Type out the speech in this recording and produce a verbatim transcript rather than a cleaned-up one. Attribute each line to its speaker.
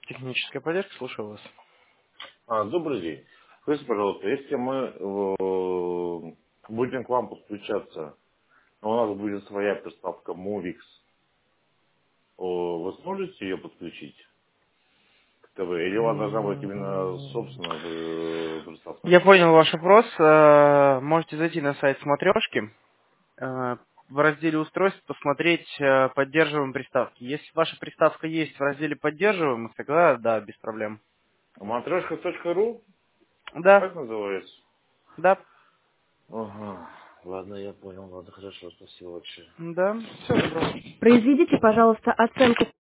Speaker 1: Техническая поддержка, слушаю вас.
Speaker 2: А, добрый день. Скажите, пожалуйста, если мы э, будем к вам подключаться, но у нас будет своя приставка Movix, о, вы сможете ее подключить к ТВ? Или у вас должна быть именно собственная э, приставка?
Speaker 1: Я понял ваш вопрос. Э, Можете зайти на сайт смотрешки, э, в разделе устройств посмотреть, э, поддерживаем приставки. Если ваша приставка есть в разделе поддерживаем, тогда да, без проблем.
Speaker 2: матрешка точка ру?
Speaker 1: Да,
Speaker 2: Как называется?
Speaker 1: да,
Speaker 2: Ага. Ладно, я понял. Ладно, хорошо, спасибо вообще.
Speaker 1: да, все, добро.
Speaker 3: Произведите, пожалуйста, оценку